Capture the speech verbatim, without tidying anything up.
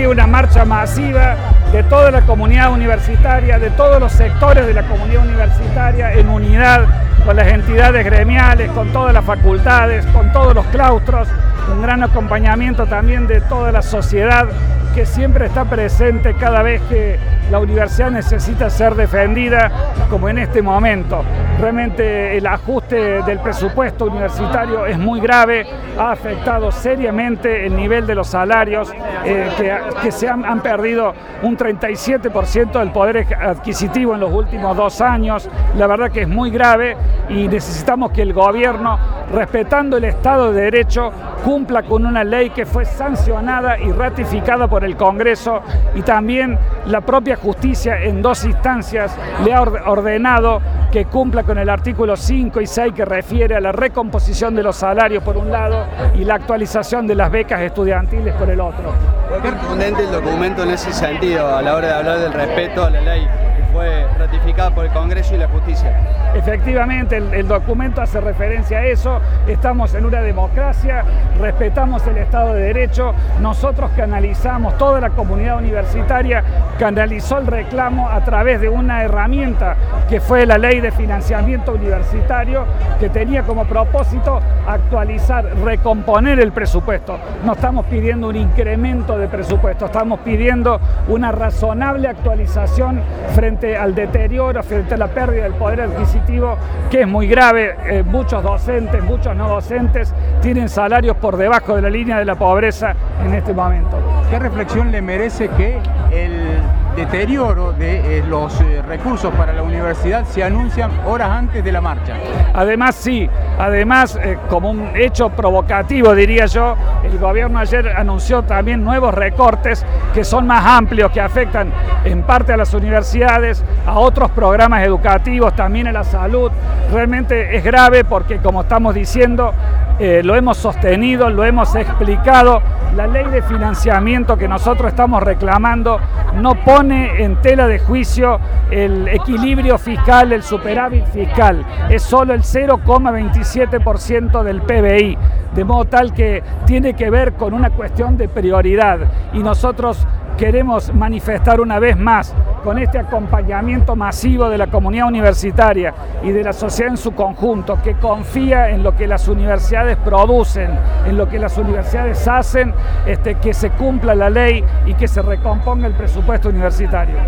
sido una marcha masiva de toda la comunidad universitaria, de todos los sectores de la comunidad universitaria, en unidad con las entidades gremiales, con todas las facultades, con todos los claustros, un gran acompañamiento también de toda la sociedad que siempre está presente cada vez que la universidad necesita ser defendida, como en este momento. Realmente el ajuste del presupuesto universitario es muy grave, ha afectado seriamente el nivel de los salarios, eh, que, que se han, han perdido un treinta y siete por ciento del poder adquisitivo en los últimos dos años. La verdad que es muy grave y necesitamos que el gobierno, respetando el Estado de Derecho, cumpla con una ley que fue sancionada y ratificada por el Congreso, y también la propia justicia en dos instancias le ha ordenado que cumpla con el artículo cinco y seis, que refiere a la recomposición de los salarios por un lado y la actualización de las becas estudiantiles por el otro. ¿Fue contundente el documento en ese sentido a la hora de hablar del respeto a la ley que fue ratificada por el Congreso y la justicia? Efectivamente, el, el documento hace referencia a eso. Estamos en una democracia, respetamos el Estado de Derecho. Nosotros canalizamos, toda la comunidad universitaria canalizó el reclamo a través de una herramienta que fue la Ley de Financiamiento Universitario, que tenía como propósito actualizar, recomponer el presupuesto. No estamos pidiendo un incremento de presupuesto, estamos pidiendo una razonable actualización frente al deterioro, frente a la pérdida del poder adquisitivo, que es muy grave. Eh, muchos docentes, muchos no docentes tienen salarios por debajo de la línea de la pobreza en este momento. ¿Qué reflexión le merece que el deterioro de eh, los eh, recursos para la universidad se anuncian horas antes de la marcha? Además, sí, además, eh, como un hecho provocativo, diría yo, el gobierno ayer anunció también nuevos recortes que son más amplios, que afectan en parte a las universidades, a otros programas educativos, también a la salud. Realmente es grave porque, como estamos diciendo, eh, lo hemos sostenido, lo hemos explicado, la ley de financiamiento que nosotros estamos reclamando no pone en tela de juicio el equilibrio fiscal, el superávit fiscal, es solo el cero coma veintisiete por ciento del P B I, de modo tal que tiene que ver con una cuestión de prioridad, y nosotros queremos manifestar una vez más, con este acompañamiento masivo de la comunidad universitaria y de la sociedad en su conjunto, que confía en lo que las universidades producen, en lo que las universidades hacen, este, que se cumpla la ley y que se recomponga el presupuesto universitario.